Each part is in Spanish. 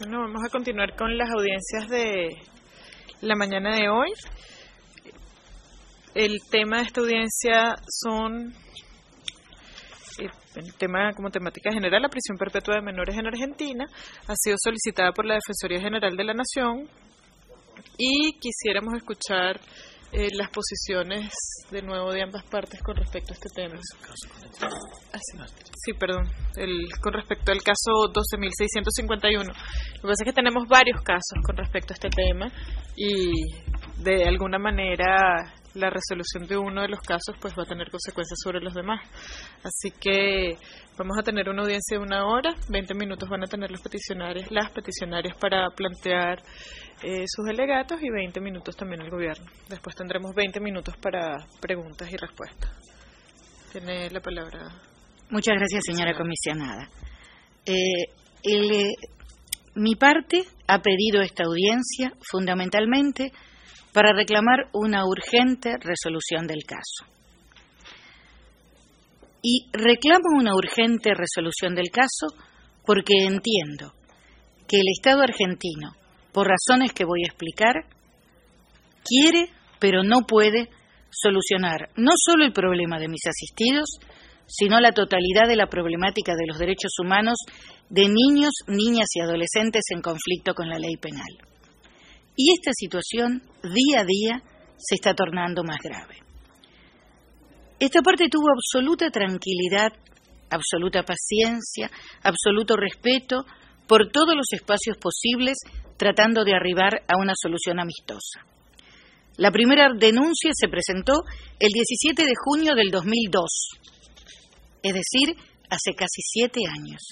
Bueno, vamos a continuar con las audiencias de la mañana de hoy. El tema de esta audiencia son el tema como temática general, la prisión perpetua de menores en Argentina. Ha sido solicitada por la Defensoría General de la Nación y quisiéramos escuchar las posiciones de nuevo de ambas partes con respecto a este tema. Sí, perdón, con respecto al caso 12.651. Lo que pasa es que tenemos varios casos con respecto a este tema y de alguna manera la resolución de uno de los casos pues va a tener consecuencias sobre los demás. Así que vamos a tener una audiencia de 1 hora, 20 minutos van a tener las peticionarias para plantear sus alegatos y 20 minutos también el gobierno. Después tendremos 20 minutos para preguntas y respuestas. Tiene la palabra. Muchas gracias, señora comisionada. Mi parte ha pedido esta audiencia fundamentalmente para reclamar una urgente resolución del caso. Y reclamo una urgente resolución del caso porque entiendo que el Estado argentino, por razones que voy a explicar, quiere, pero no puede, solucionar no solo el problema de mis asistidos, sino la totalidad de la problemática de los derechos humanos de niños, niñas y adolescentes en conflicto con la ley penal. Y esta situación, día a día, se está tornando más grave. Esta parte tuvo absoluta tranquilidad, absoluta paciencia, absoluto respeto por todos los espacios posibles, tratando de arribar a una solución amistosa. La primera denuncia se presentó el 17 de junio del 2002, es decir, hace casi 7 años.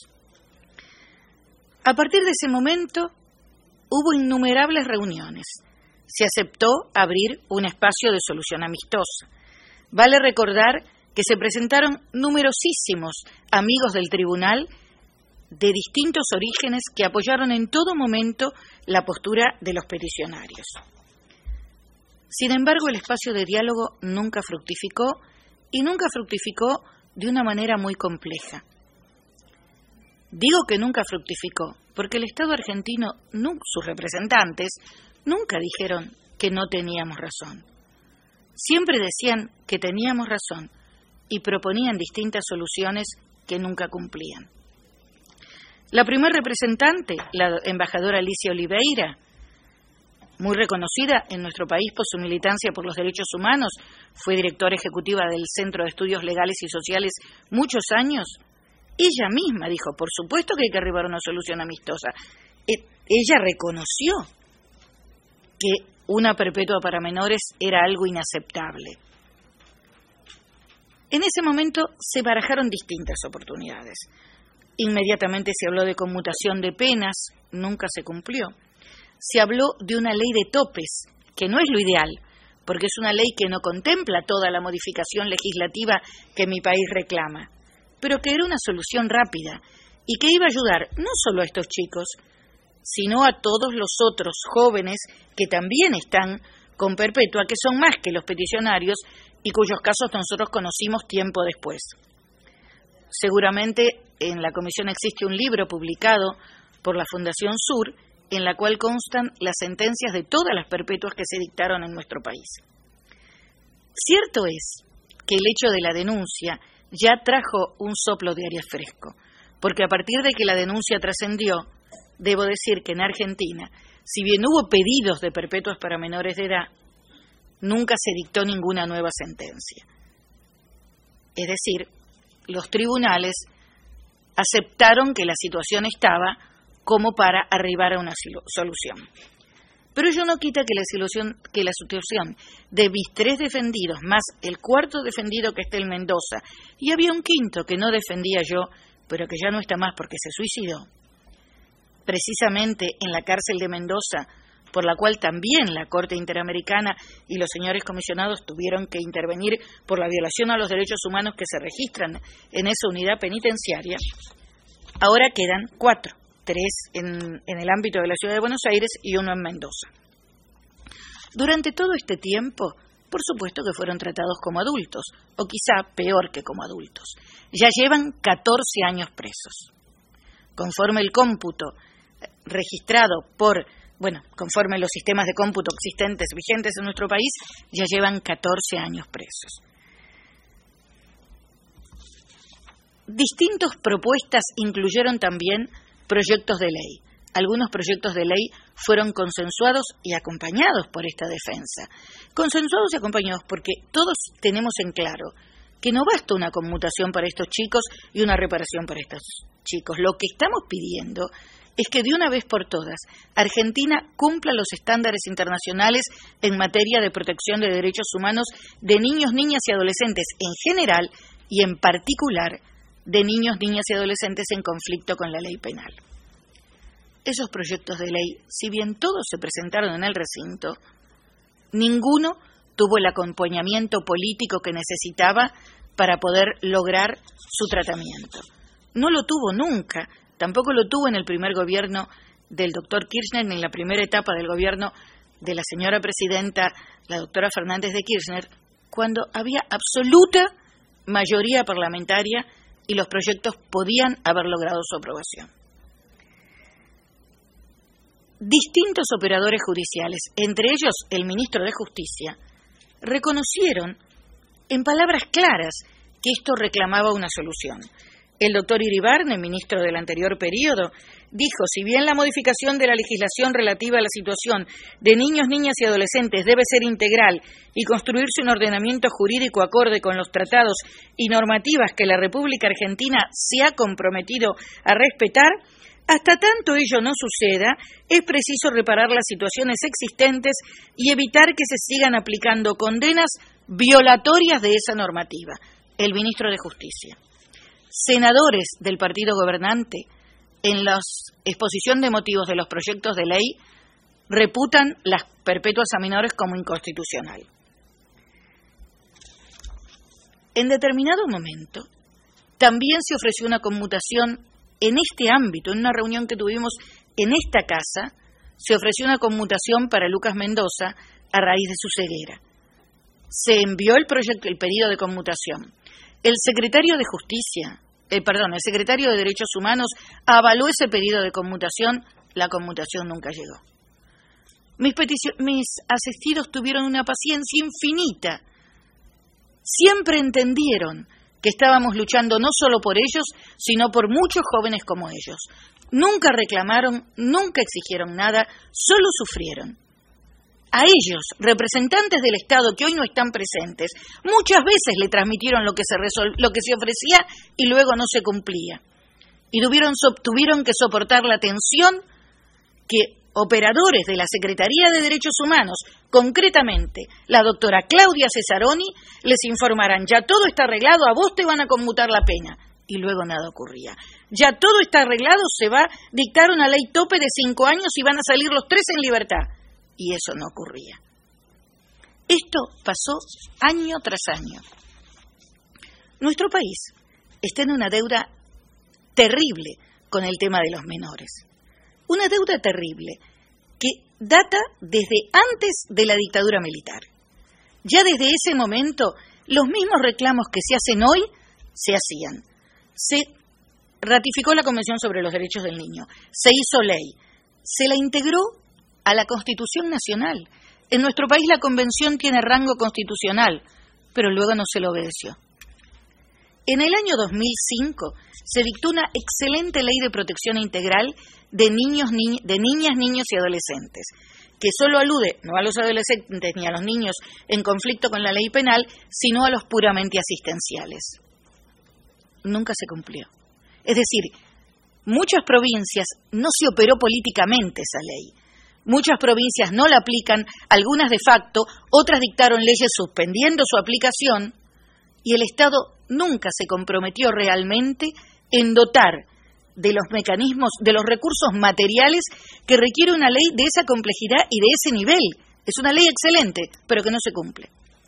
A partir de ese momento, hubo innumerables reuniones. Se aceptó abrir un espacio de solución amistosa. Vale recordar que se presentaron numerosísimos amigos del tribunal de distintos orígenes que apoyaron en todo momento la postura de los peticionarios. Sin embargo, el espacio de diálogo nunca fructificó y nunca fructificó de una manera muy compleja. Digo que nunca fructificó porque el Estado argentino, sus representantes, nunca dijeron que no teníamos razón. Siempre decían que teníamos razón y proponían distintas soluciones que nunca cumplían. La primer representante, la embajadora Alicia Oliveira, muy reconocida en nuestro país por su militancia por los derechos humanos, fue directora ejecutiva del Centro de Estudios Legales y Sociales muchos años. Ella misma dijo, por supuesto que hay que arribar a una solución amistosa. Ella reconoció que una perpetua para menores era algo inaceptable. En ese momento se barajaron distintas oportunidades. Inmediatamente se habló de conmutación de penas, nunca se cumplió. Se habló de una ley de topes, que no es lo ideal, porque es una ley que no contempla toda la modificación legislativa que mi país reclama, pero que era una solución rápida y que iba a ayudar no solo a estos chicos, sino a todos los otros jóvenes que también están con perpetua, que son más que los peticionarios y cuyos casos nosotros conocimos tiempo después. Seguramente en la comisión existe un libro publicado por la Fundación Sur, en la cual constan las sentencias de todas las perpetuas que se dictaron en nuestro país. Cierto es que el hecho de la denuncia ya trajo un soplo de aire fresco, porque a partir de que la denuncia trascendió, debo decir que en Argentina, si bien hubo pedidos de perpetuas para menores de edad, nunca se dictó ninguna nueva sentencia. Es decir, los tribunales aceptaron que la situación estaba como para arribar a una solución. Pero ello no quita que la situación de mis 3 defendidos, más el 4.º defendido que está en Mendoza, y había un 5.º que no defendía yo, pero que ya no está más porque se suicidó, precisamente en la cárcel de Mendoza, por la cual también la Corte Interamericana y los señores comisionados tuvieron que intervenir por la violación a los derechos humanos que se registran en esa unidad penitenciaria. Ahora quedan 4, 3 en el ámbito de la Ciudad de Buenos Aires y 1 en Mendoza. Durante todo este tiempo, por supuesto que fueron tratados como adultos, o quizá peor que como adultos. Ya llevan 14 años presos. Conforme el cómputo registrado conforme los sistemas de cómputo existentes vigentes en nuestro país, ya llevan 14 años presos. Distintas propuestas incluyeron también proyectos de ley. Algunos proyectos de ley fueron consensuados y acompañados por esta defensa. Consensuados y acompañados porque todos tenemos en claro que no basta una conmutación para estos chicos y una reparación para estos chicos. Lo que estamos pidiendo es que de una vez por todas Argentina cumpla los estándares internacionales en materia de protección de derechos humanos de niños, niñas y adolescentes en general y en particular de niños, niñas y adolescentes en conflicto con la ley penal. Esos proyectos de ley, si bien todos se presentaron en el recinto, ninguno tuvo el acompañamiento político que necesitaba para poder lograr su tratamiento. No lo tuvo nunca, tampoco lo tuvo en el primer gobierno del doctor Kirchner, ni en la primera etapa del gobierno de la señora presidenta, la doctora Fernández de Kirchner, cuando había absoluta mayoría parlamentaria y los proyectos podían haber logrado su aprobación. Distintos operadores judiciales, entre ellos el ministro de Justicia, reconocieron en palabras claras que esto reclamaba una solución. El doctor Iribarne, ministro del anterior periodo, dijo, si bien la modificación de la legislación relativa a la situación de niños, niñas y adolescentes debe ser integral y construirse un ordenamiento jurídico acorde con los tratados y normativas que la República Argentina se ha comprometido a respetar, hasta tanto ello no suceda, es preciso reparar las situaciones existentes y evitar que se sigan aplicando condenas violatorias de esa normativa. El ministro de Justicia. Senadores del partido gobernante, en la exposición de motivos de los proyectos de ley, reputan las perpetuas a menores como inconstitucional. En determinado momento, también se ofreció una conmutación en este ámbito, en una reunión que tuvimos en esta casa, se ofreció una conmutación para Lucas Mendoza a raíz de su ceguera. Se envió el pedido de conmutación. El secretario de Justicia, el secretario de Derechos Humanos avaló ese pedido de conmutación, la conmutación nunca llegó. Mis asistidos tuvieron una paciencia infinita. Siempre entendieron que estábamos luchando no solo por ellos, sino por muchos jóvenes como ellos. Nunca reclamaron, nunca exigieron nada, solo sufrieron. A ellos, representantes del Estado que hoy no están presentes, muchas veces le transmitieron lo que se ofrecía y luego no se cumplía. Y tuvieron que soportar la tensión que operadores de la Secretaría de Derechos Humanos, concretamente la doctora Claudia Cesaroni, les informarán, ya todo está arreglado, a vos te van a conmutar la pena. Y luego nada ocurría. Ya todo está arreglado, se va a dictar una ley tope de 5 años y van a salir los 3 en libertad. Y eso no ocurría. Esto pasó año tras año. Nuestro país está en una deuda terrible con el tema de los menores. Una deuda terrible que data desde antes de la dictadura militar. Ya desde ese momento, los mismos reclamos que se hacen hoy se hacían. Se ratificó la Convención sobre los Derechos del Niño, se hizo ley, se la integró a la Constitución Nacional. En nuestro país la Convención tiene rango constitucional, pero luego no se lo obedeció. En el año 2005 se dictó una excelente ley de protección integral de niñas, niños y adolescentes, que solo alude no a los adolescentes ni a los niños en conflicto con la ley penal, sino a los puramente asistenciales. Nunca se cumplió. Es decir, muchas provincias no se operó políticamente esa ley. Muchas provincias no la aplican, algunas de facto, otras dictaron leyes suspendiendo su aplicación, y el Estado nunca se comprometió realmente en dotar de los mecanismos, de los recursos materiales que requiere una ley de esa complejidad y de ese nivel. Es una ley excelente, pero que no se cumple.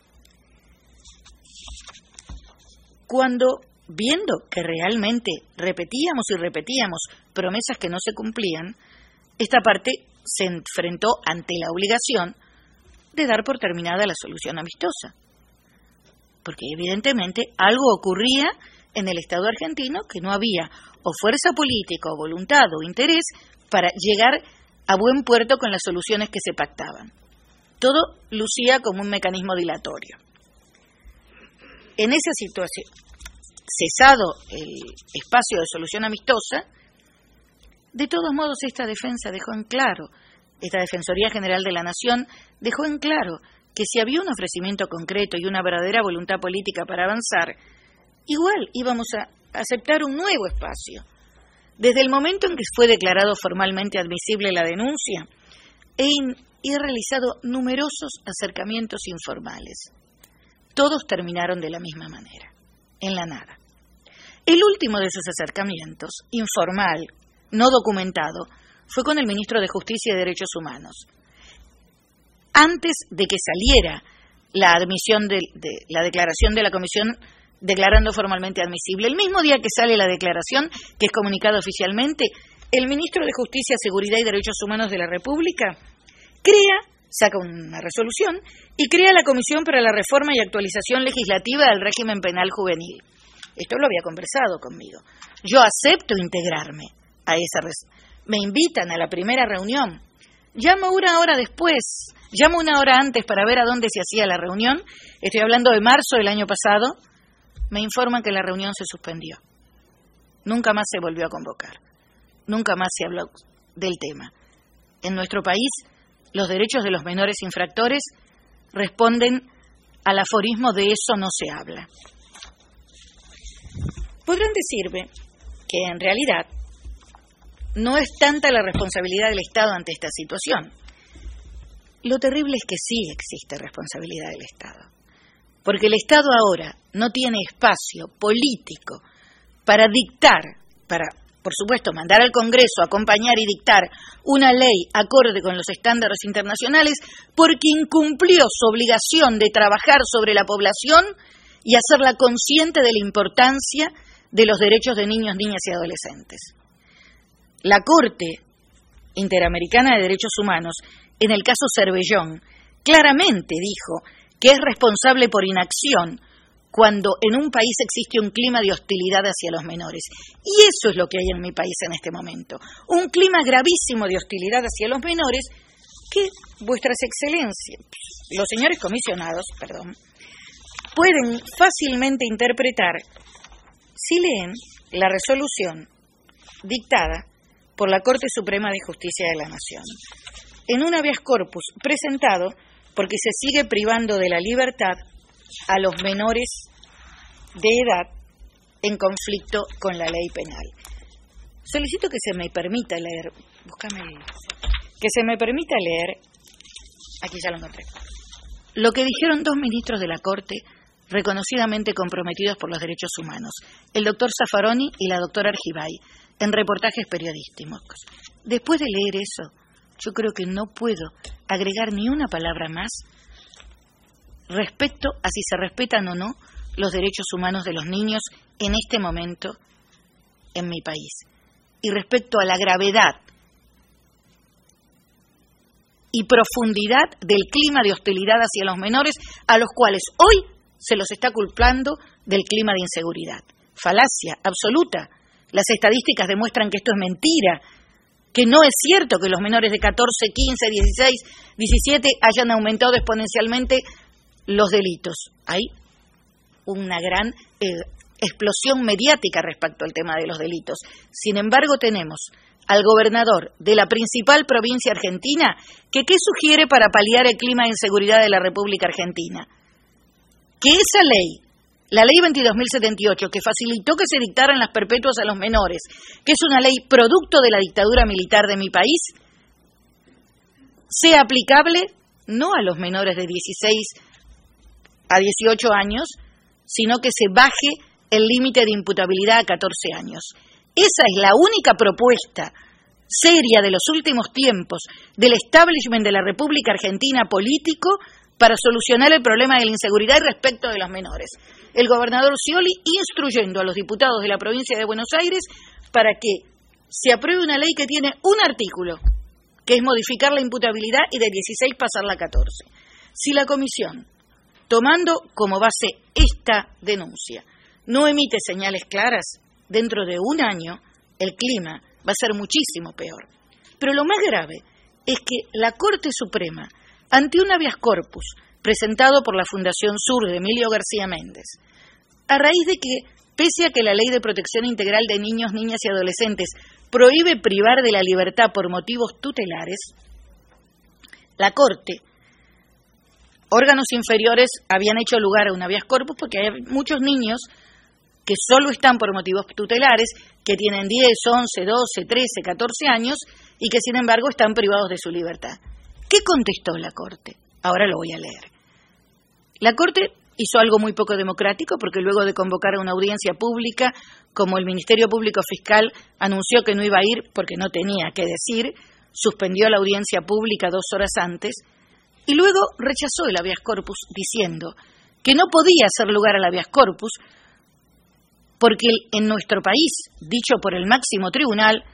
Cuando, viendo que realmente repetíamos y repetíamos promesas que no se cumplían, esta parte se enfrentó ante la obligación de dar por terminada la solución amistosa. Porque evidentemente algo ocurría en el Estado argentino que no había o fuerza política o voluntad o interés para llegar a buen puerto con las soluciones que se pactaban. Todo lucía como un mecanismo dilatorio. En esa situación, cesado el espacio de solución amistosa, de todos modos esta defensa dejó en claro, esta Defensoría General de la Nación dejó en claro que si había un ofrecimiento concreto y una verdadera voluntad política para avanzar, igual íbamos a aceptar un nuevo espacio. Desde el momento en que fue declarado formalmente admisible la denuncia, he realizado numerosos acercamientos informales. Todos terminaron de la misma manera, en la nada. El último de esos acercamientos, informal, no documentado, fue con el ministro de Justicia y Derechos Humanos. Antes de que saliera la admisión de la declaración de la Comisión declarando formalmente admisible, el mismo día que sale la declaración, que es comunicado oficialmente, el ministro de Justicia, Seguridad y Derechos Humanos de la República saca una resolución y crea la Comisión para la Reforma y Actualización Legislativa del Régimen Penal Juvenil. Esto lo había conversado conmigo. Yo acepto integrarme a esa me invitan a la primera reunión. Llamo una hora antes para ver a dónde se hacía la reunión. Estoy hablando de marzo del año pasado. Me informan que la reunión se suspendió. Nunca más se volvió a convocar. Nunca más se habló del tema. En nuestro país, los derechos de los menores infractores responden al aforismo de eso no se habla. Podrán decirme que en realidad no es tanta la responsabilidad del Estado ante esta situación. Lo terrible es que sí existe responsabilidad del Estado, porque el Estado ahora no tiene espacio político para dictar, para, por supuesto, mandar al Congreso a acompañar y dictar una ley acorde con los estándares internacionales, porque incumplió su obligación de trabajar sobre la población y hacerla consciente de la importancia de los derechos de niños, niñas y adolescentes. La Corte Interamericana de Derechos Humanos, en el caso Cervellón, claramente dijo que es responsable por inacción cuando en un país existe un clima de hostilidad hacia los menores. Y eso es lo que hay en mi país en este momento. Un clima gravísimo de hostilidad hacia los menores que vuestras excelencias, los señores comisionados, pueden fácilmente interpretar si leen la resolución dictada por la Corte Suprema de Justicia de la Nación, en un habeas corpus presentado porque se sigue privando de la libertad a los menores de edad en conflicto con la ley penal. Solicito que se me permita leer, aquí ya lo encontré, lo que dijeron dos ministros de la Corte reconocidamente comprometidos por los derechos humanos, el doctor Zaffaroni y la doctora Argibay, en reportajes periodísticos. Después de leer eso, yo creo que no puedo agregar ni una palabra más respecto a si se respetan o no los derechos humanos de los niños en este momento en mi país, y respecto a la gravedad y profundidad del clima de hostilidad hacia los menores, a los cuales hoy se los está culpando del clima de inseguridad. Falacia absoluta. Las estadísticas demuestran que esto es mentira, que no es cierto que los menores de 14, 15, 16, 17 hayan aumentado exponencialmente los delitos. Hay una gran explosión mediática respecto al tema de los delitos. Sin embargo, tenemos al gobernador de la principal provincia argentina que ¿qué sugiere para paliar el clima de inseguridad de la República Argentina? Que esa ley, la ley 22.078, que facilitó que se dictaran las perpetuas a los menores, que es una ley producto de la dictadura militar de mi país, sea aplicable no a los menores de 16 a 18 años, sino que se baje el límite de imputabilidad a 14 años. Esa es la única propuesta seria de los últimos tiempos del establishment de la República Argentina político para solucionar el problema de la inseguridad y respecto de los menores. El gobernador Scioli instruyendo a los diputados de la provincia de Buenos Aires para que se apruebe una ley que tiene un artículo, que es modificar la imputabilidad y de 16 pasarla a 14. Si la comisión, tomando como base esta denuncia, no emite señales claras, dentro de un año el clima va a ser muchísimo peor. Pero lo más grave es que la Corte Suprema, ante un habeas corpus presentado por la Fundación Sur de Emilio García Méndez, a raíz de que, pese a que la Ley de Protección Integral de Niños, Niñas y Adolescentes prohíbe privar de la libertad por motivos tutelares, la Corte, órganos inferiores habían hecho lugar a un habeas corpus porque hay muchos niños que solo están por motivos tutelares, que tienen 10, 11, 12, 13, 14 años y que sin embargo están privados de su libertad. ¿Qué contestó la Corte? Ahora lo voy a leer. La Corte hizo algo muy poco democrático porque luego de convocar a una audiencia pública, como el Ministerio Público Fiscal anunció que no iba a ir porque no tenía que decir, suspendió la audiencia pública 2 horas antes y luego rechazó el habeas corpus diciendo que no podía hacer lugar al habeas corpus porque en nuestro país, dicho por el máximo tribunal,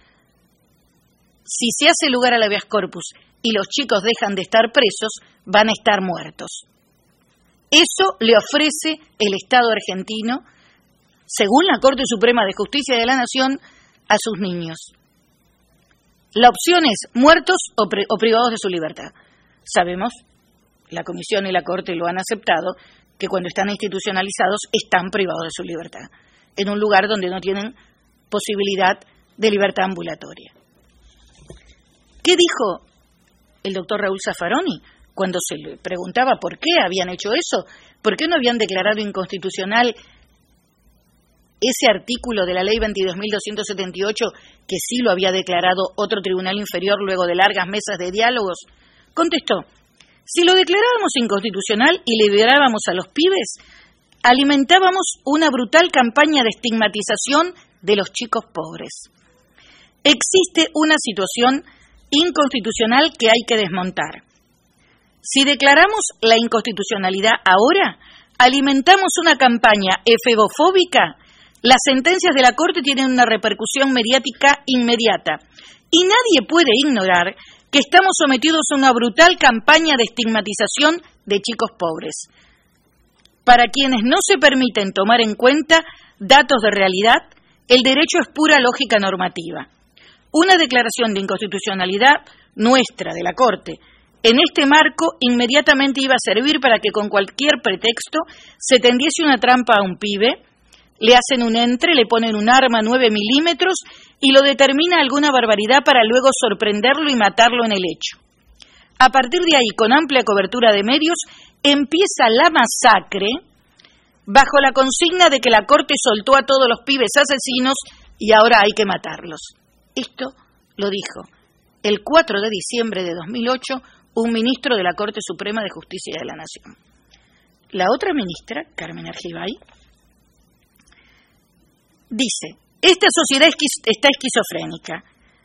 si se hace lugar al habeas corpus y los chicos dejan de estar presos, van a estar muertos. Eso le ofrece el Estado argentino, según la Corte Suprema de Justicia de la Nación, a sus niños. La opción es muertos o privados de su libertad. Sabemos, la Comisión y la Corte lo han aceptado, que cuando están institucionalizados están privados de su libertad, en un lugar donde no tienen posibilidad de libertad ambulatoria. ¿Qué dijo el doctor Raúl Zaffaroni cuando se le preguntaba por qué habían hecho eso? ¿Por qué no habían declarado inconstitucional ese artículo de la Ley 22.278 que sí lo había declarado otro tribunal inferior luego de largas mesas de diálogos? Contestó: si lo declarábamos inconstitucional y liberábamos a los pibes, alimentábamos una brutal campaña de estigmatización de los chicos pobres. Existe una situación inconstitucional que hay que desmontar. Si declaramos la inconstitucionalidad ahora, alimentamos una campaña efebofóbica. Las sentencias de la Corte tienen una repercusión mediática inmediata y nadie puede ignorar que estamos sometidos a una brutal campaña de estigmatización de chicos pobres, para quienes no se permiten tomar en cuenta datos de realidad. El derecho es pura lógica normativa. Una declaración de inconstitucionalidad nuestra, de la Corte, en este marco inmediatamente iba a servir para que con cualquier pretexto se tendiese una trampa a un pibe, le hacen un entre, le ponen un arma 9 milímetros y lo determina alguna barbaridad para luego sorprenderlo y matarlo en el hecho. A partir de ahí, con amplia cobertura de medios, empieza la masacre bajo la consigna de que la Corte soltó a todos los pibes asesinos y ahora hay que matarlos. Esto lo dijo el 4 de diciembre de 2008 un ministro de la Corte Suprema de Justicia de la Nación. La otra ministra, Carmen Argibay, dice: esta sociedad está esquizofrénica.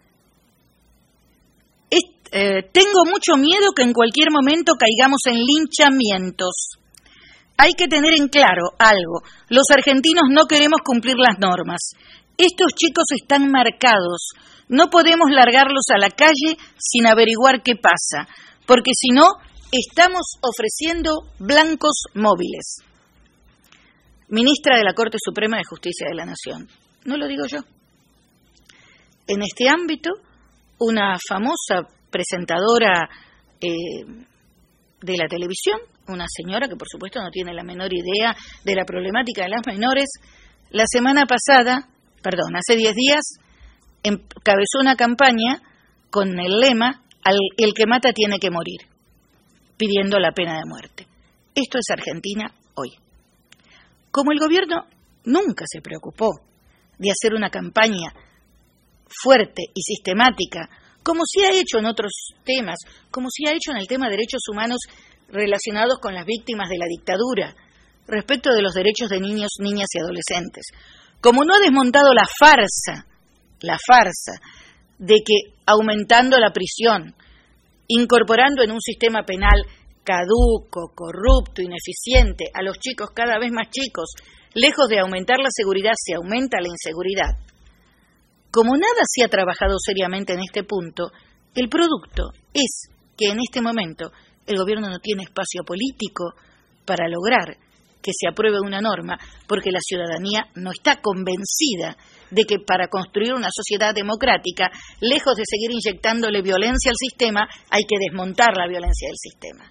Tengo mucho miedo que en cualquier momento caigamos en linchamientos. Hay que tener en claro algo: los argentinos no queremos cumplir las normas. Estos chicos están marcados. No podemos largarlos a la calle sin averiguar qué pasa, porque si no, estamos ofreciendo blancos móviles. Ministra de la Corte Suprema de Justicia de la Nación. No lo digo yo. En este ámbito, una famosa presentadora de la televisión, una señora que por supuesto no tiene la menor idea de la problemática de las menores, la semana pasada, hace 10 días, encabezó una campaña con el lema: el que mata tiene que morir, pidiendo la pena de muerte. Esto es Argentina hoy. Como el gobierno nunca se preocupó de hacer una campaña fuerte y sistemática, como sí ha hecho en otros temas, como sí ha hecho en el tema de derechos humanos relacionados con las víctimas de la dictadura, respecto de los derechos de niños, niñas y adolescentes, como no ha desmontado la farsa de que aumentando la prisión, incorporando en un sistema penal caduco, corrupto, ineficiente a los chicos cada vez más chicos, lejos de aumentar la seguridad, se aumenta la inseguridad. Como nada se ha trabajado seriamente en este punto, el producto es que en este momento el gobierno no tiene espacio político para lograr que se apruebe una norma, porque la ciudadanía no está convencida de que para construir una sociedad democrática, lejos de seguir inyectándole violencia al sistema, hay que desmontar la violencia del sistema.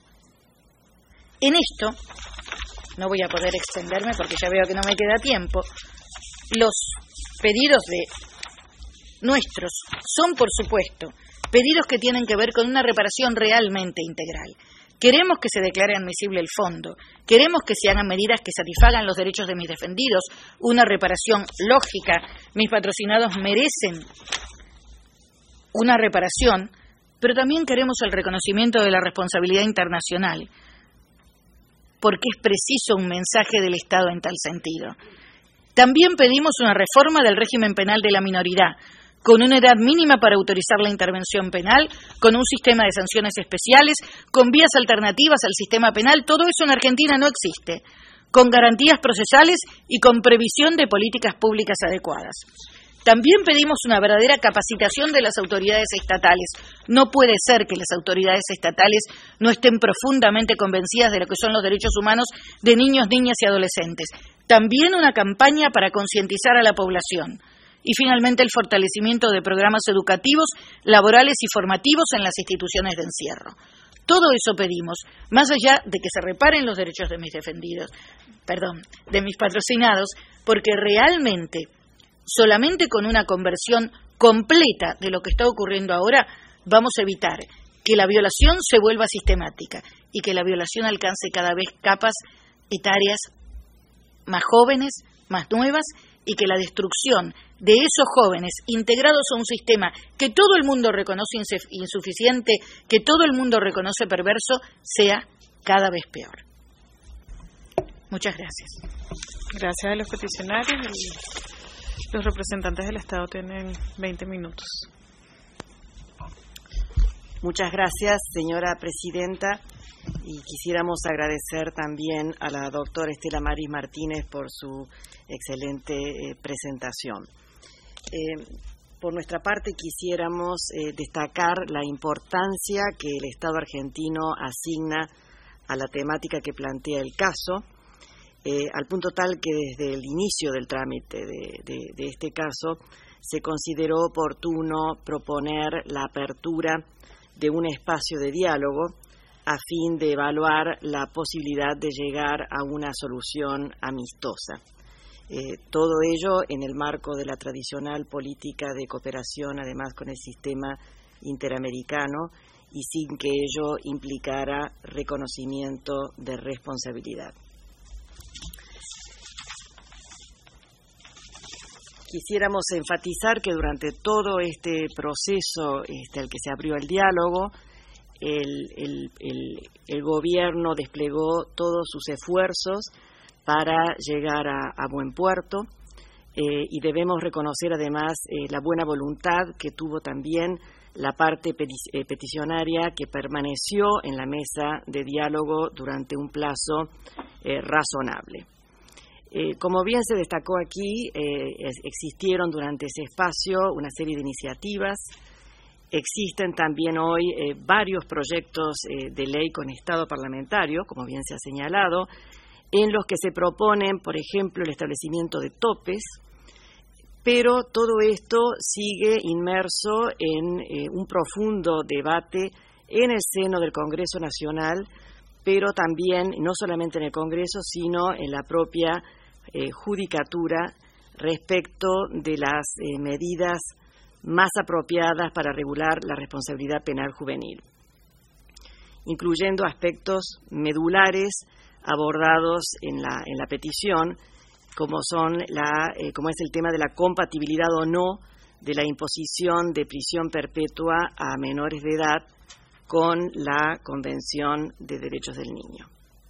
En esto, no voy a poder extenderme porque ya veo que no me queda tiempo, los pedidos nuestros son, por supuesto, pedidos que tienen que ver con una reparación realmente integral. Queremos que se declare admisible el fondo, queremos que se hagan medidas que satisfagan los derechos de mis defendidos, una reparación lógica. Mis patrocinados merecen una reparación, pero también queremos el reconocimiento de la responsabilidad internacional, porque es preciso un mensaje del Estado en tal sentido. También pedimos una reforma del régimen penal de la minoridad, con una edad mínima para autorizar la intervención penal, con un sistema de sanciones especiales, con vías alternativas al sistema penal. Todo eso en Argentina no existe, con garantías procesales y con previsión de políticas públicas adecuadas. También pedimos una verdadera capacitación de las autoridades estatales. No puede ser que las autoridades estatales no estén profundamente convencidas de lo que son los derechos humanos de niños, niñas y adolescentes. También una campaña para concientizar a la población. Y finalmente el fortalecimiento de programas educativos, laborales y formativos en las instituciones de encierro. Todo eso pedimos, más allá de que se reparen los derechos de mis de mis patrocinados, porque realmente, solamente con una conversión completa de lo que está ocurriendo ahora, vamos a evitar que la violación se vuelva sistemática y que la violación alcance cada vez capas etarias más jóvenes, más nuevas, y que la destrucción de esos jóvenes integrados a un sistema que todo el mundo reconoce insuficiente, que todo el mundo reconoce perverso, sea cada vez peor. Muchas gracias. Gracias a los peticionarios. Los representantes del Estado tienen 20 minutos. Muchas gracias, señora presidenta, y quisiéramos agradecer también a la doctora Estela Maris Martínez por su excelente presentación. Por nuestra parte quisiéramos destacar la importancia que el Estado argentino asigna a la temática que plantea el caso, al punto tal que desde el inicio del trámite de este caso se consideró oportuno proponer la apertura de un espacio de diálogo a fin de evaluar la posibilidad de llegar a una solución amistosa. Todo ello en el marco de la tradicional política de cooperación, además con el sistema interamericano, y sin que ello implicara reconocimiento de responsabilidad. Quisiéramos enfatizar que durante todo este proceso al que se abrió el diálogo, el gobierno desplegó todos sus esfuerzos para llegar a buen puerto, y debemos reconocer además la buena voluntad que tuvo también la parte peticionaria, que permaneció en la mesa de diálogo durante un plazo razonable. Como bien se destacó aquí, existieron durante ese espacio una serie de iniciativas. Existen también hoy varios proyectos de ley con estado parlamentario, como bien se ha señalado, en los que se proponen, por ejemplo, el establecimiento de topes, pero todo esto sigue inmerso en un profundo debate en el seno del Congreso Nacional, pero también, no solamente en el Congreso, sino en la propia judicatura respecto de las medidas más apropiadas para regular la responsabilidad penal juvenil, incluyendo aspectos medulares abordados en la petición, como es el tema de la compatibilidad o no de la imposición de prisión perpetua a menores de edad con la Convención de Derechos del Niño.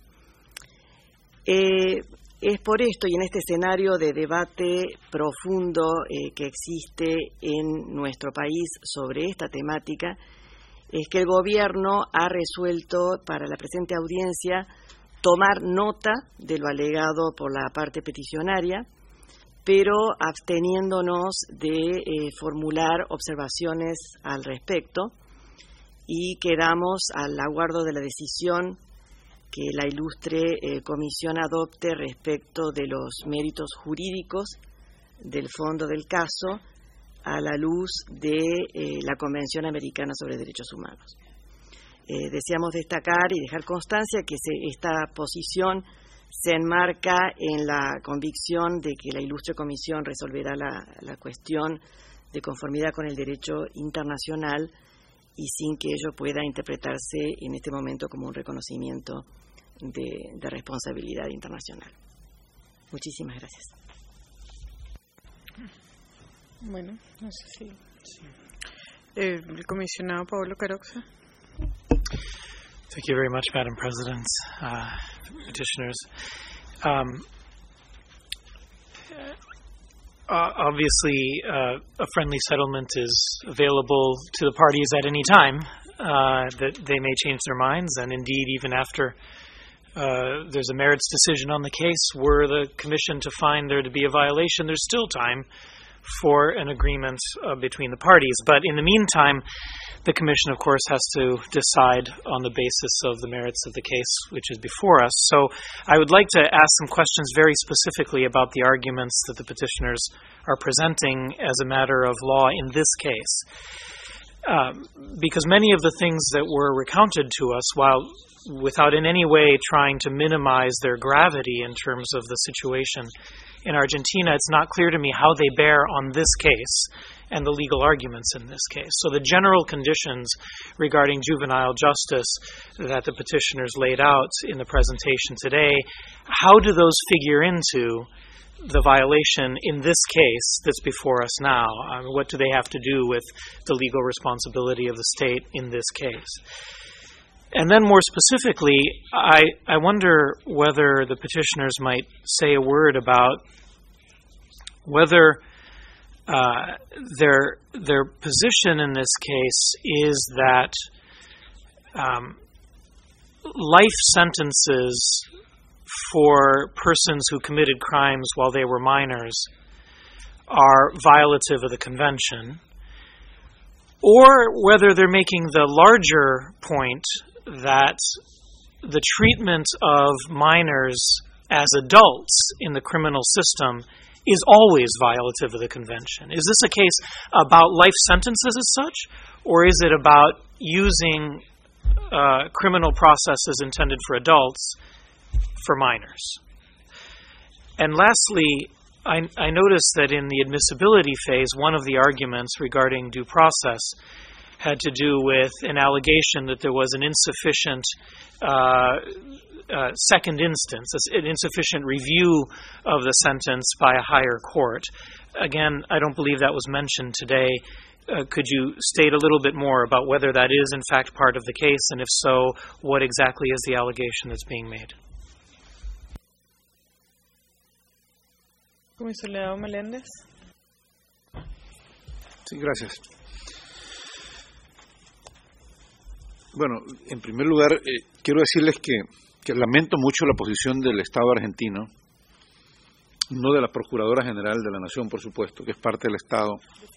Es por esto y en este escenario de debate profundo que existe en nuestro país sobre esta temática, es que el Gobierno ha resuelto para la presente audiencia tomar nota de lo alegado por la parte peticionaria, pero absteniéndonos de formular observaciones al respecto, y quedamos al aguardo de la decisión que la ilustre comisión adopte respecto de los méritos jurídicos del fondo del caso a la luz de la Convención Americana sobre Derechos Humanos. Deseamos destacar y dejar constancia que esta posición se enmarca en la convicción de que la ilustre comisión resolverá la cuestión de conformidad con el derecho internacional y sin que ello pueda interpretarse en este momento como un reconocimiento de responsabilidad internacional. Muchísimas gracias. Bueno, no sé si el comisionado Pablo Caroxa. Thank you very much, Madam President, petitioners. Obviously, a friendly settlement is available to the parties at any time. That they may change their minds, and indeed, even after there's a merits decision on the case, were the Commission to find there to be a violation, there's still time for an agreement between the parties. But in the meantime, the Commission, of course, has to decide on the basis of the merits of the case which is before us. So I would like to ask some questions very specifically about the arguments that the petitioners are presenting as a matter of law in this case. Because many of the things that were recounted to us, while without in any way trying to minimize their gravity in terms of the situation in Argentina, it's not clear to me how they bear on this case and the legal arguments in this case. So the general conditions regarding juvenile justice that the petitioners laid out in the presentation today, how do those figure into the violation in this case that's before us now? What do they have to do with the legal responsibility of the state in this case? And then more specifically, I wonder whether the petitioners might say a word about whether their position in this case is that life sentences for persons who committed crimes while they were minors are violative of the Convention, or whether they're making the larger point that the treatment of minors as adults in the criminal system is always violative of the Convention. Is this a case about life sentences as such, or is it about using criminal processes intended for adults for minors? And lastly, I noticed that in the admissibility phase, one of the arguments regarding due process had to do with an allegation that there was an insufficient second instance, an insufficient review of the sentence by a higher court. Again, I don't believe that was mentioned today. Could you state a little bit more about whether that is in fact part of the case, and if so, what exactly is the allegation that's being made? Comisionado Meléndez. Sí, gracias. Bueno, en primer lugar, quiero decirles que lamento mucho la posición del Estado argentino, no de la Procuradora General de la Nación, por supuesto, que es parte del Estado.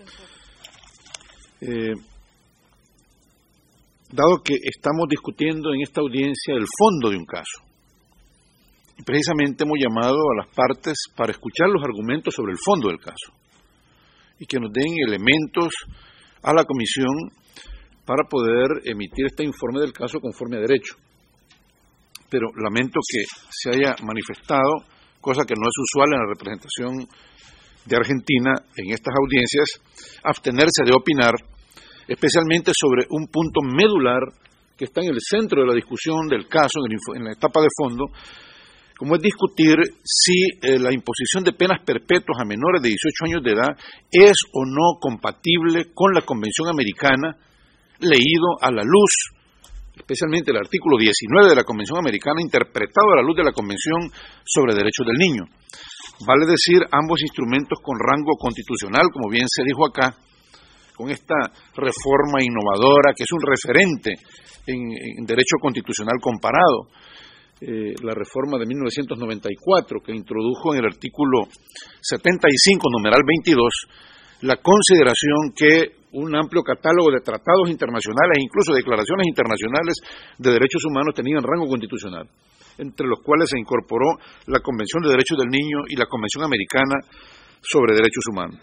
Dado que estamos discutiendo en esta audiencia el fondo de un caso, precisamente hemos llamado a las partes para escuchar los argumentos sobre el fondo del caso y que nos den elementos a la Comisión para poder emitir este informe del caso conforme a derecho. Pero lamento que se haya manifestado, cosa que no es usual en la representación de Argentina en estas audiencias, abstenerse de opinar, especialmente sobre un punto medular que está en el centro de la discusión del caso, en la etapa de fondo, como es discutir si la imposición de penas perpetuas a menores de 18 años de edad es o no compatible con la Convención Americana, leído a la luz, especialmente el artículo 19 de la Convención Americana, interpretado a la luz de la Convención sobre Derechos del Niño. Vale decir, ambos instrumentos con rango constitucional, como bien se dijo acá, con esta reforma innovadora que es un referente en derecho constitucional comparado, la reforma de 1994 que introdujo en el artículo 75, numeral 22, la consideración que un amplio catálogo de tratados internacionales e incluso declaraciones internacionales de derechos humanos tenían rango constitucional, entre los cuales se incorporó la Convención de Derechos del Niño y la Convención Americana sobre Derechos Humanos.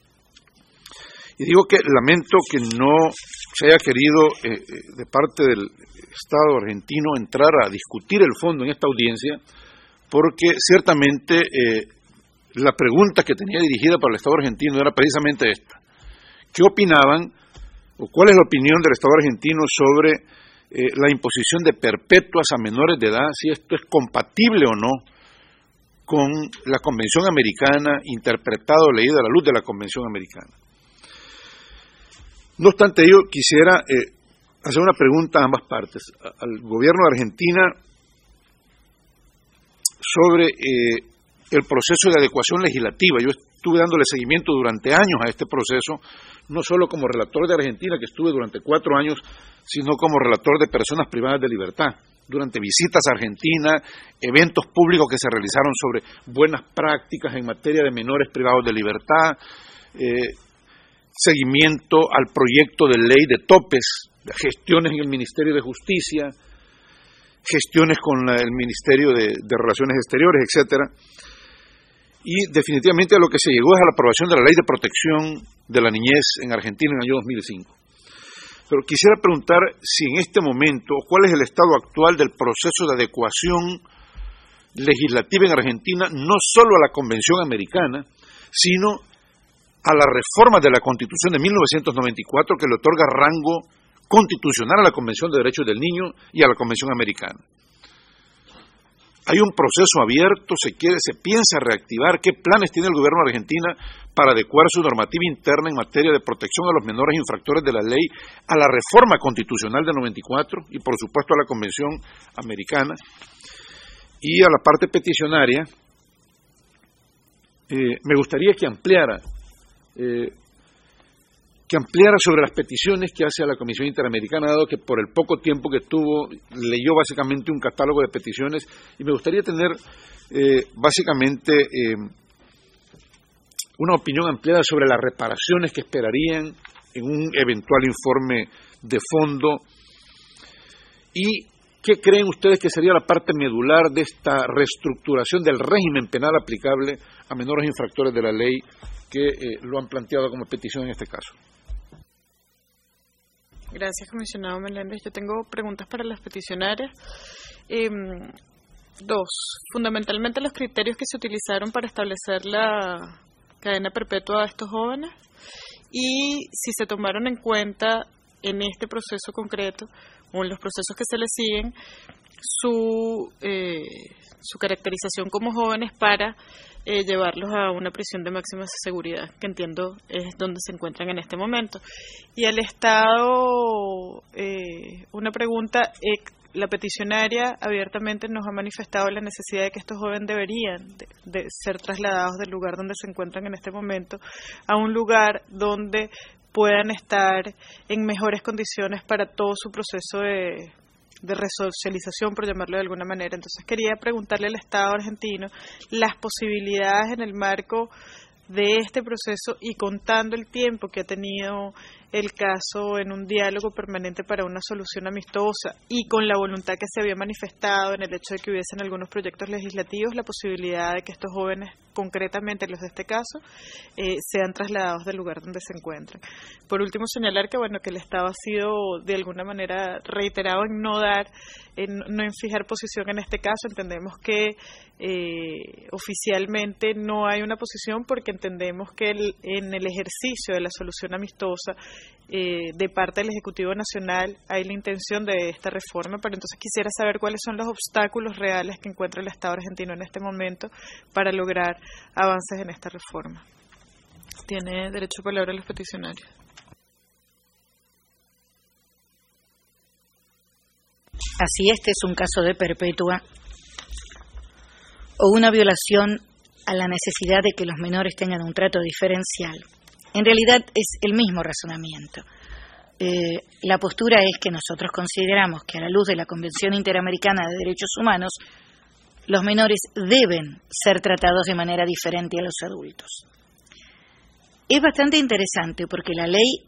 Y digo que lamento que no se haya querido de parte del Estado argentino entrar a discutir el fondo en esta audiencia, porque ciertamente la pregunta que tenía dirigida para el Estado argentino era precisamente esta: ¿qué opinaban o cuál es la opinión del Estado argentino sobre la imposición de perpetuas a menores de edad, si esto es compatible o no con la Convención Americana, interpretada o leída a la luz de la Convención Americana? No obstante ello, quisiera hacer una pregunta a ambas partes, al gobierno de Argentina sobre el proceso de adecuación legislativa. Yo estuve dándole seguimiento durante años a este proceso, no solo como relator de Argentina, que estuve durante 4 años, sino como relator de personas privadas de libertad, durante visitas a Argentina, eventos públicos que se realizaron sobre buenas prácticas en materia de menores privados de libertad, seguimiento al proyecto de ley de topes, gestiones en el Ministerio de Justicia, gestiones con el Ministerio de Relaciones Exteriores, etcétera. Y definitivamente a lo que se llegó es a la aprobación de la Ley de Protección de la Niñez en Argentina en el año 2005. Pero quisiera preguntar si en este momento, cuál es el estado actual del proceso de adecuación legislativa en Argentina, no solo a la Convención Americana, sino a la reforma de la Constitución de 1994 que le otorga rango constitucional a la Convención de Derechos del Niño y a la Convención Americana. Hay un proceso abierto, se piensa reactivar. ¿Qué planes tiene el gobierno de Argentina para adecuar su normativa interna en materia de protección a los menores infractores de la ley a la reforma constitucional del 94 y por supuesto a la Convención Americana? Y a la parte peticionaria, me gustaría que ampliara sobre las peticiones que hace a la Comisión Interamericana, dado que por el poco tiempo que tuvo leyó básicamente un catálogo de peticiones, y me gustaría tener básicamente una opinión ampliada sobre las reparaciones que esperarían en un eventual informe de fondo, y qué creen ustedes que sería la parte medular de esta reestructuración del régimen penal aplicable a menores infractores de la ley que lo han planteado como petición en este caso. Gracias, comisionado Meléndez. Yo tengo preguntas para las peticionarias. 2. Fundamentalmente los criterios que se utilizaron para establecer la cadena perpetua a estos jóvenes y si se tomaron en cuenta en este proceso concreto o en los procesos que se les siguen su caracterización como jóvenes para llevarlos a una prisión de máxima seguridad, que entiendo es donde se encuentran en este momento. Y al Estado, una pregunta, la peticionaria abiertamente nos ha manifestado la necesidad de que estos jóvenes deberían de ser trasladados del lugar donde se encuentran en este momento a un lugar donde puedan estar en mejores condiciones para todo su proceso de resocialización, por llamarlo de alguna manera. Entonces quería preguntarle al Estado argentino las posibilidades en el marco de este proceso y contando el tiempo que ha tenido el caso en un diálogo permanente para una solución amistosa y con la voluntad que se había manifestado en el hecho de que hubiesen algunos proyectos legislativos, la posibilidad de que estos jóvenes, concretamente los de este caso, sean trasladados del lugar donde se encuentran. Por último, señalar que que el Estado ha sido de alguna manera reiterado en no fijar posición en este caso. Entendemos que oficialmente no hay una posición porque entendemos que en el ejercicio de la solución amistosa de parte del Ejecutivo Nacional hay la intención de esta reforma, pero entonces quisiera saber cuáles son los obstáculos reales que encuentra el Estado argentino en este momento para lograr avances en esta reforma. Tiene derecho a palabra los peticionarios. Así este es un caso de perpetua o una violación a la necesidad de que los menores tengan un trato diferencial. En realidad es el mismo razonamiento. La postura es que nosotros consideramos que a la luz de la Convención Interamericana de Derechos Humanos, los menores deben ser tratados de manera diferente a los adultos. Es bastante interesante porque la ley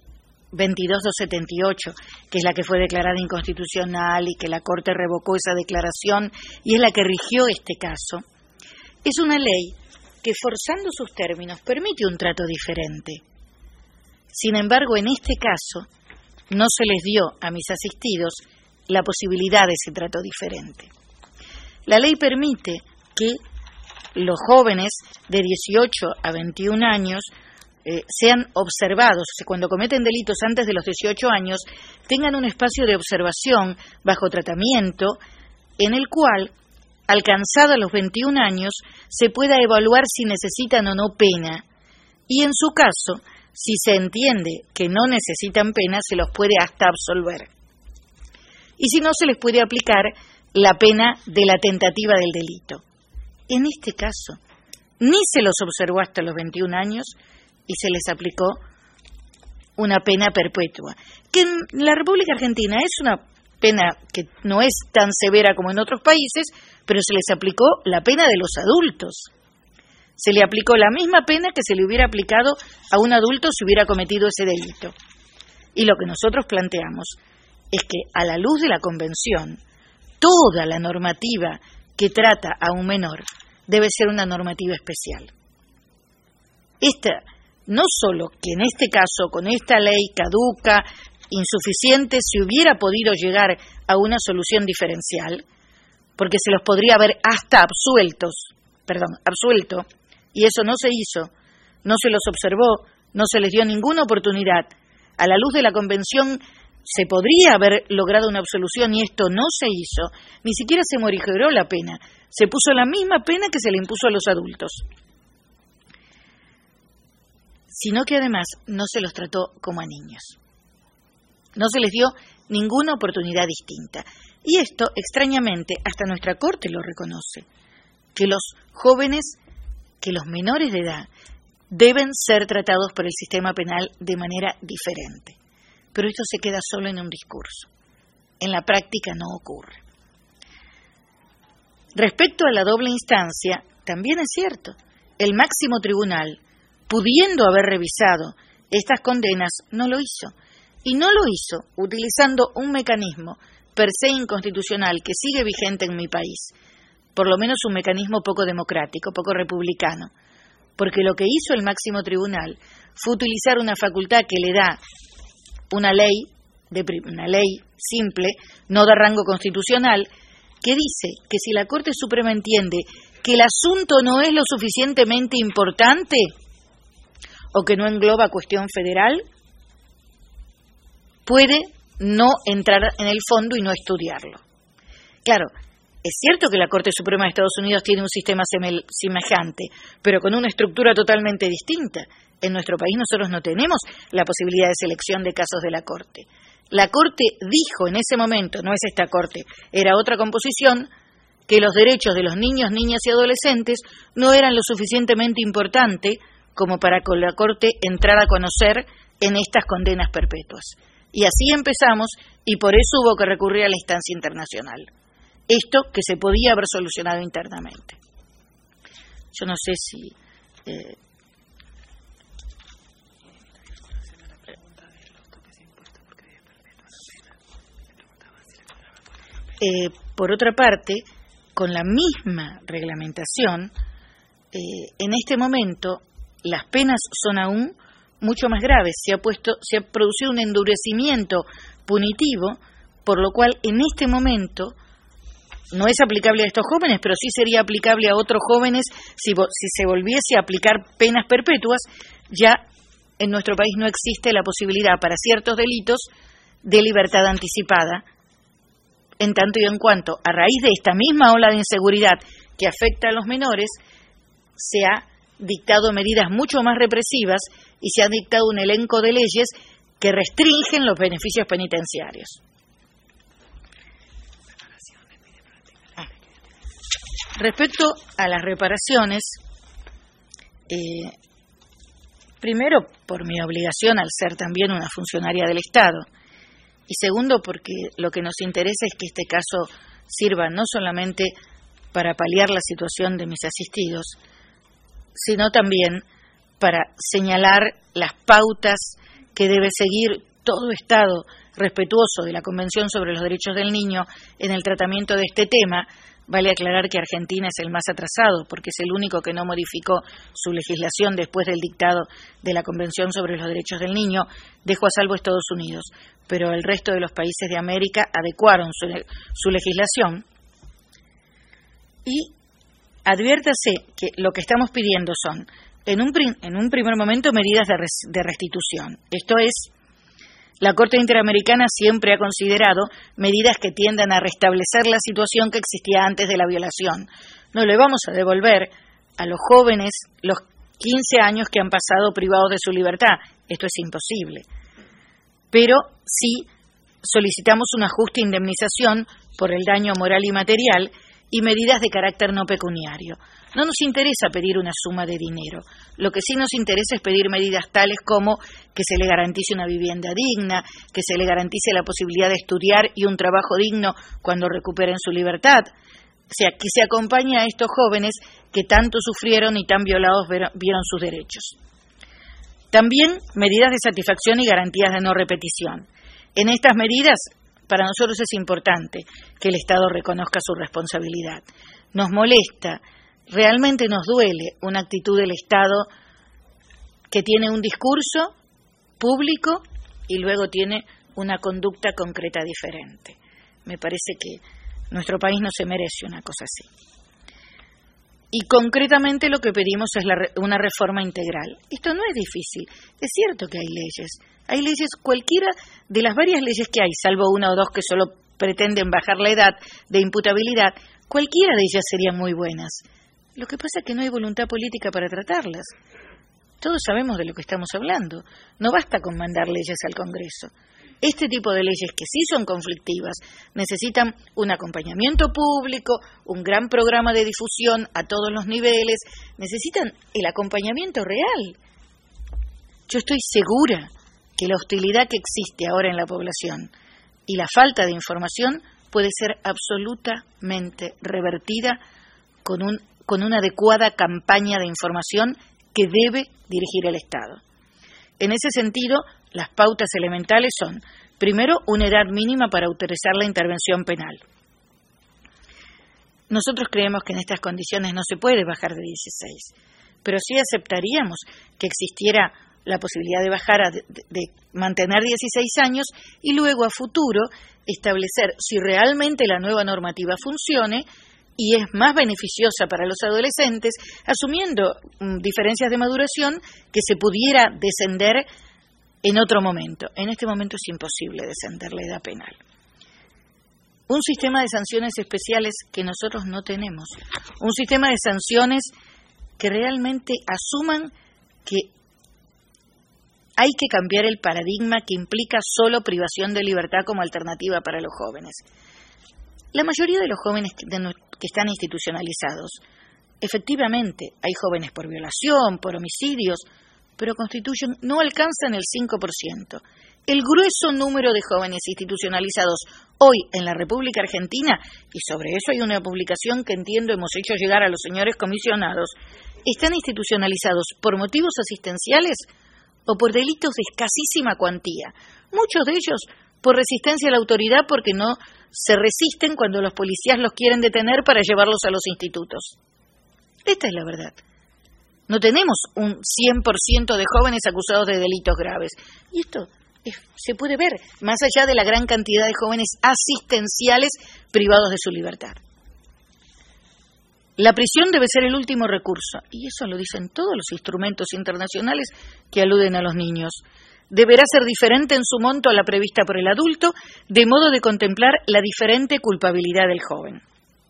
22.278, que es la que fue declarada inconstitucional y que la Corte revocó esa declaración y es la que rigió este caso, es una ley que, forzando sus términos, permite un trato diferente. Sin embargo, en este caso, no se les dio a mis asistidos la posibilidad de ese trato diferente. La ley permite que los jóvenes de 18 a 21 años sean observados, o sea, cuando cometen delitos antes de los 18 años, tengan un espacio de observación bajo tratamiento en el cual, alcanzados los 21 años, se pueda evaluar si necesitan o no pena y, en su caso, si se entiende que no necesitan pena, se los puede hasta absolver. Y si no, se les puede aplicar la pena de la tentativa del delito. En este caso, ni se los observó hasta los 21 años y se les aplicó una pena perpetua, que en la República Argentina es una pena que no es tan severa como en otros países, pero se les aplicó la pena de los adultos. Se le aplicó la misma pena que se le hubiera aplicado a un adulto si hubiera cometido ese delito. Y lo que nosotros planteamos es que, a la luz de la Convención, toda la normativa que trata a un menor debe ser una normativa especial. Esta, no solo que en este caso, con esta ley caduca, insuficiente, se hubiera podido llegar a una solución diferencial, porque se los podría haber hasta absuelto, y eso no se hizo, no se los observó, no se les dio ninguna oportunidad. A la luz de la Convención se podría haber logrado una absolución y esto no se hizo, ni siquiera se morigeró la pena, se puso la misma pena que se le impuso a los adultos, sino que además no se los trató como a niños, no se les dio ninguna oportunidad distinta. Y esto, extrañamente, hasta nuestra Corte lo reconoce, que los jóvenes, que los menores de edad, deben ser tratados por el sistema penal de manera diferente. Pero esto se queda solo en un discurso. En la práctica no ocurre. Respecto a la doble instancia, también es cierto. El máximo tribunal, pudiendo haber revisado estas condenas, no lo hizo. Y no lo hizo utilizando un mecanismo per se inconstitucional que sigue vigente en mi país, por lo menos un mecanismo poco democrático, poco republicano, porque lo que hizo el máximo tribunal fue utilizar una facultad que le da una ley simple, no de rango constitucional, que dice que si la Corte Suprema entiende que el asunto no es lo suficientemente importante o que no engloba cuestión federal, puede no entrar en el fondo y no estudiarlo. Claro, es cierto que la Corte Suprema de Estados Unidos tiene un sistema semejante, pero con una estructura totalmente distinta. En nuestro país nosotros no tenemos la posibilidad de selección de casos de la Corte. La Corte dijo en ese momento, no es esta Corte, era otra composición, que los derechos de los niños, niñas y adolescentes no eran lo suficientemente importante como para que la Corte entrara a conocer en estas condenas perpetuas. Y así empezamos, y por eso hubo que recurrir a la instancia internacional. Esto que se podía haber solucionado internamente. Yo no sé si... por otra parte, con la misma reglamentación, en este momento las penas son aún mucho más graves. Se ha producido un endurecimiento punitivo, por lo cual en este momento no es aplicable a estos jóvenes, pero sí sería aplicable a otros jóvenes si se volviese a aplicar penas perpetuas. Ya en nuestro país no existe la posibilidad para ciertos delitos de libertad anticipada, en tanto y en cuanto, a raíz de esta misma ola de inseguridad que afecta a los menores, se ha dictado medidas mucho más represivas y se ha dictado un elenco de leyes que restringen los beneficios penitenciarios. Respecto a las reparaciones, primero por mi obligación al ser también una funcionaria del Estado, y segundo porque lo que nos interesa es que este caso sirva no solamente para paliar la situación de mis asistidos, sino también para señalar las pautas que debe seguir todo Estado respetuoso de la Convención sobre los Derechos del Niño en el tratamiento de este tema. Vale aclarar que Argentina es el más atrasado porque es el único que no modificó su legislación después del dictado de la Convención sobre los Derechos del Niño, dejó a salvo Estados Unidos, pero el resto de los países de América adecuaron su legislación. Y adviértase que lo que estamos pidiendo son, en un primer momento, medidas de restitución. Esto es, la Corte Interamericana siempre ha considerado medidas que tiendan a restablecer la situación que existía antes de la violación. No le vamos a devolver a los jóvenes los 15 años que han pasado privados de su libertad. Esto es imposible. Pero sí solicitamos una justa indemnización por el daño moral y material y medidas de carácter no pecuniario. No nos interesa pedir una suma de dinero. Lo que sí nos interesa es pedir medidas tales como que se le garantice una vivienda digna, que se le garantice la posibilidad de estudiar y un trabajo digno cuando recuperen su libertad. O sea, que se acompañe a estos jóvenes que tanto sufrieron y tan violados vieron sus derechos. También medidas de satisfacción y garantías de no repetición. En estas medidas, para nosotros es importante que el Estado reconozca su responsabilidad. Nos molesta, realmente nos duele una actitud del Estado que tiene un discurso público y luego tiene una conducta concreta diferente. Me parece que nuestro país no se merece una cosa así. Y concretamente lo que pedimos es una reforma integral. Esto no es difícil. Es cierto que hay leyes. Hay leyes, cualquiera de las varias leyes que hay, salvo una o dos que solo pretenden bajar la edad de imputabilidad, cualquiera de ellas serían muy buenas. Lo que pasa es que no hay voluntad política para tratarlas. Todos sabemos de lo que estamos hablando. No basta con mandar leyes al Congreso. Este tipo de leyes que sí son conflictivas necesitan un acompañamiento público, un gran programa de difusión a todos los niveles, necesitan el acompañamiento real. Yo estoy segura que la hostilidad que existe ahora en la población y la falta de información puede ser absolutamente revertida con una adecuada campaña de información que debe dirigir el Estado. En ese sentido, las pautas elementales son, primero, una edad mínima para autorizar la intervención penal. Nosotros creemos que en estas condiciones no se puede bajar de 16, pero sí aceptaríamos que existiera la posibilidad de bajar de mantener 16 años y luego a futuro establecer si realmente la nueva normativa funcione y es más beneficiosa para los adolescentes, asumiendo diferencias de maduración que se pudiera descender en otro momento. En este momento es imposible descender la edad penal. Un sistema de sanciones especiales que nosotros no tenemos. Un sistema de sanciones que realmente asuman que hay que cambiar el paradigma que implica solo privación de libertad como alternativa para los jóvenes. La mayoría de los jóvenes que están institucionalizados, efectivamente, hay jóvenes por violación, por homicidios, pero no alcanzan el 5%. El grueso número de jóvenes institucionalizados hoy en la República Argentina, y sobre eso hay una publicación que entiendo hemos hecho llegar a los señores comisionados, están institucionalizados por motivos asistenciales o por delitos de escasísima cuantía. Muchos de ellos por resistencia a la autoridad porque no se resisten cuando los policías los quieren detener para llevarlos a los institutos. Esta es la verdad. No tenemos un 100% de jóvenes acusados de delitos graves. Y esto se puede ver más allá de la gran cantidad de jóvenes asistenciales privados de su libertad. La prisión debe ser el último recurso, y eso lo dicen todos los instrumentos internacionales que aluden a los niños. Deberá ser diferente en su monto a la prevista por el adulto, de modo de contemplar la diferente culpabilidad del joven.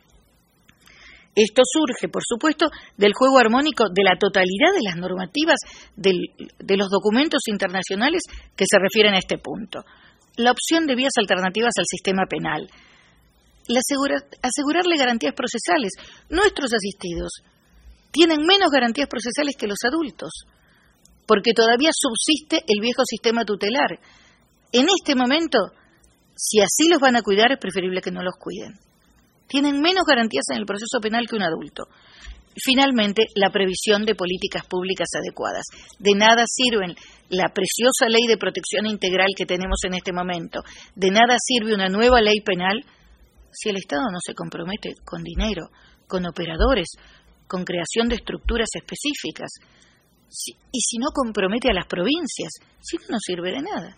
Esto surge, por supuesto, del juego armónico de la totalidad de las normativas de los documentos internacionales que se refieren a este punto. La opción de vías alternativas al sistema penal. Asegurarle garantías procesales. Nuestros asistidos tienen menos garantías procesales que los adultos, porque todavía subsiste el viejo sistema tutelar. En este momento, si así los van a cuidar, es preferible que no los cuiden. Tienen menos garantías en el proceso penal que un adulto. Finalmente, la previsión de políticas públicas adecuadas. De nada sirven la preciosa ley de protección integral que tenemos en este momento, de nada sirve una nueva ley penal si el Estado no se compromete con dinero, con operadores, con creación de estructuras específicas, y si no compromete a las provincias, si no sirve de nada.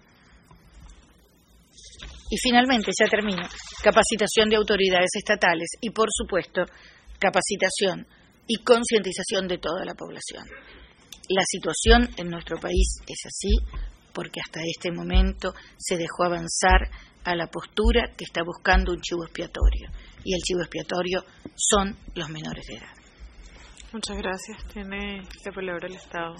Y finalmente, ya termino, capacitación de autoridades estatales y, por supuesto, capacitación y concientización de toda la población. La situación en nuestro país es así porque hasta este momento se dejó avanzar a la postura que está buscando un chivo expiatorio, y el chivo expiatorio son los menores de edad. Muchas gracias. Tiene la palabra el Estado.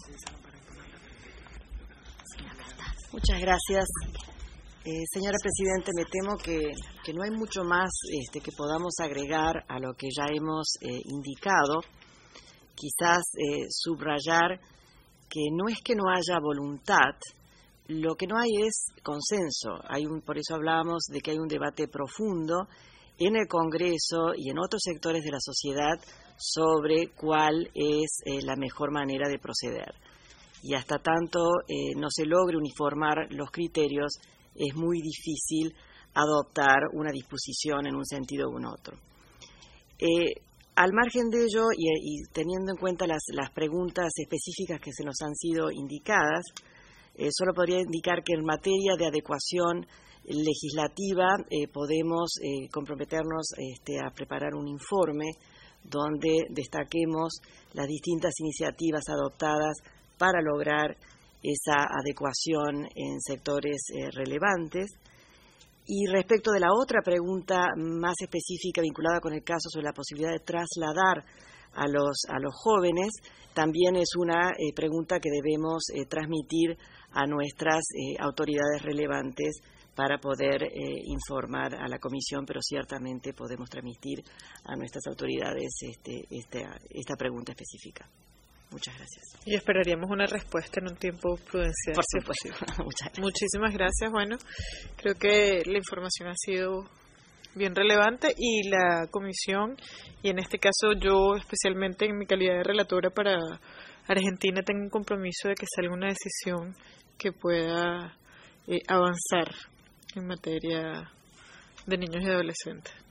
Muchas gracias. Señora Presidente, me temo que no hay mucho más que podamos agregar a lo que ya hemos indicado. Quizás subrayar que no es que no haya voluntad, lo que no hay es consenso. Por eso hablábamos de que hay un debate profundo en el Congreso y en otros sectores de la sociedad sobre cuál es la mejor manera de proceder. Y hasta tanto no se logre uniformar los criterios, es muy difícil adoptar una disposición en un sentido u un otro. Al margen de ello, y teniendo en cuenta las preguntas específicas que se nos han sido indicadas, solo podría indicar que en materia de adecuación legislativa podemos comprometernos a preparar un informe donde destaquemos las distintas iniciativas adoptadas para lograr esa adecuación en sectores relevantes. Y respecto de la otra pregunta más específica vinculada con el caso sobre la posibilidad de trasladar a los jóvenes, también es una pregunta que debemos transmitir a nuestras autoridades relevantes para poder informar a la Comisión, pero ciertamente podemos transmitir a nuestras autoridades esta pregunta específica. Muchas gracias. Y esperaríamos una respuesta en un tiempo prudencial. Por supuesto. Muchas gracias. Muchísimas gracias. Bueno, creo que la información ha sido bien relevante y la Comisión, y en este caso yo especialmente en mi calidad de relatora para Argentina, tengo un compromiso de que salga una decisión que pueda avanzar en materia de niños y adolescentes.